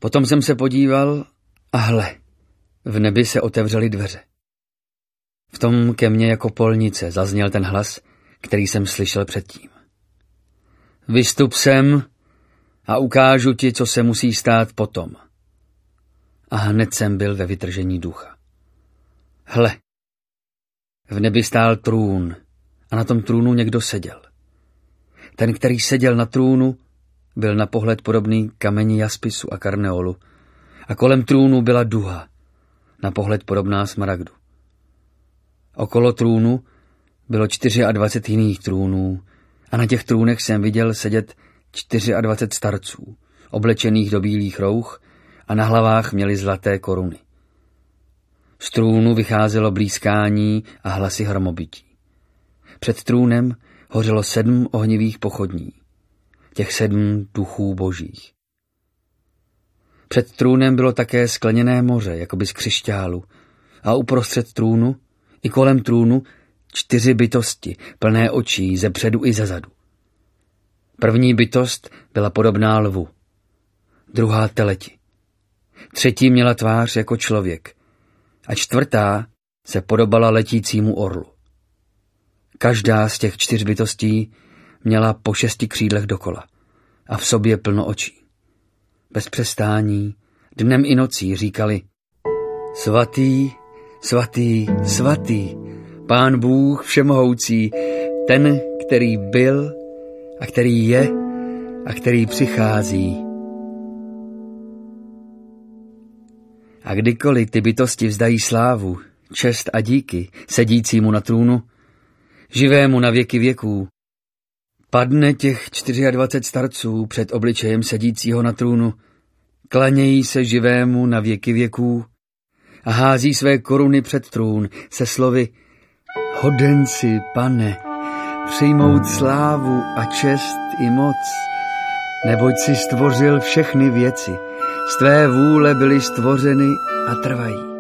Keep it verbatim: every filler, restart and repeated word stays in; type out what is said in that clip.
Potom jsem se podíval a hle, v nebi se otevřely dveře. V tom ke mně jako polnice zazněl ten hlas, který jsem slyšel předtím. Vystup sem a ukážu ti, co se musí stát potom. A hned jsem byl ve vytržení ducha. Hle, v nebi stál trůn a na tom trůnu někdo seděl. Ten, který seděl na trůnu, byl na pohled podobný kameni jaspisu a karneolu a kolem trůnu byla duha, na pohled podobná smaragdu. Okolo trůnu bylo dvacet čtyři jiných trůnů a na těch trůnech jsem viděl sedět dvacet čtyři starců, oblečených do bílých rouch a na hlavách měli zlaté koruny. Z trůnu vycházelo blízkání a hlasy hromobytí. Před trůnem hořelo sedm ohnivých pochodní, těch sedm duchů božích. Před trůnem bylo také skleněné moře, jakoby z křišťálu, a uprostřed trůnu i kolem trůnu čtyři bytosti, plné očí ze předu i ze zadu. První bytost byla podobná lvu, druhá teleti, třetí měla tvář jako člověk a čtvrtá se podobala letícímu orlu. Každá z těch čtyř bytostí měla po šesti křídlech dokola a v sobě plno očí. Bez přestání, dnem i nocí říkali: Svatý, svatý, svatý, Pán Bůh všemohoucí, ten, který byl a který je a který přichází. A kdykoliv ty bytosti vzdají slávu, čest a díky sedícímu na trůnu, živému na věky věků, padne těch dvacet čtyři starců před obličejem sedícího na trůnu, klanějí se živému na věky věků a hází své koruny před trůn se slovy: Hoden si, Pane, přijmout slávu a čest i moc, neboť si stvořil všechny věci, z tvé vůle byly stvořeny a trvají.